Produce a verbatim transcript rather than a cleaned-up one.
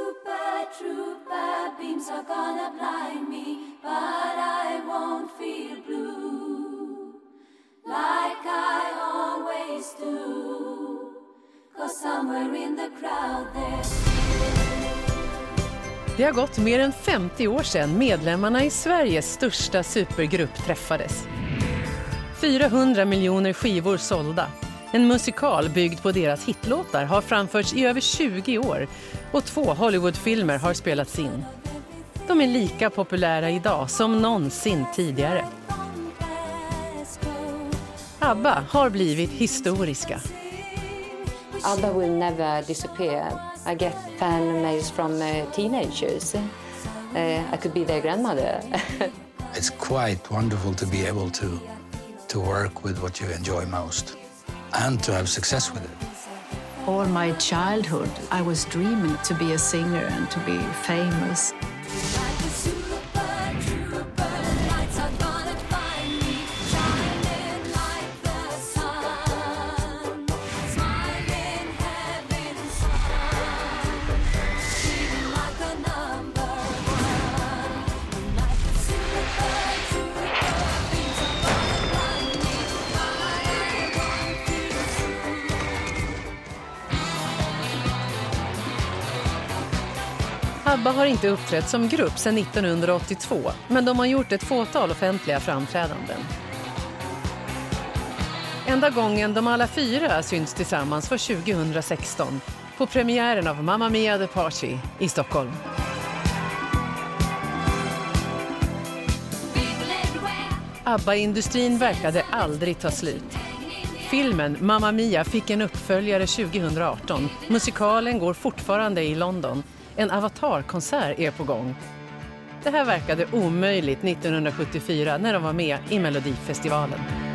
super trooper, beams are gonna blind me, but I won't feel blue like I always do, 'cause somewhere in the crowd there's... Det har gått mer än femtio år sedan medlemmarna i Sveriges största supergrupp träffades. fyrahundra miljoner skivor sålda. En musikal byggd på deras hitlåtar har framförts i över tjugo år och två Hollywoodfilmer har spelats in. De är lika populära idag som någonsin tidigare. ABBA har blivit historiska. ABBA will never disappear. I get fan mails from uh, teenagers. Uh, I could be their grandmother. It's quite wonderful to be able to to work with what you enjoy most and to have success with it. All my childhood, I was dreaming to be a singer and to be famous. ABBA har inte uppträtt som grupp sedan nittonhundraåttiotvå, men de har gjort ett fåtal offentliga framträdanden. Enda gången de alla fyra syns tillsammans var tjugohundrasexton på premiären av Mamma Mia The Party i Stockholm. ABBA-industrin verkade aldrig ta slut. Filmen Mamma Mia fick en uppföljare tjugohundraarton. Musikalen går fortfarande i London. En avatarkonsert är på gång. Det här verkade omöjligt nittonhundrasjuttiofyra när de var med i Melodifestivalen.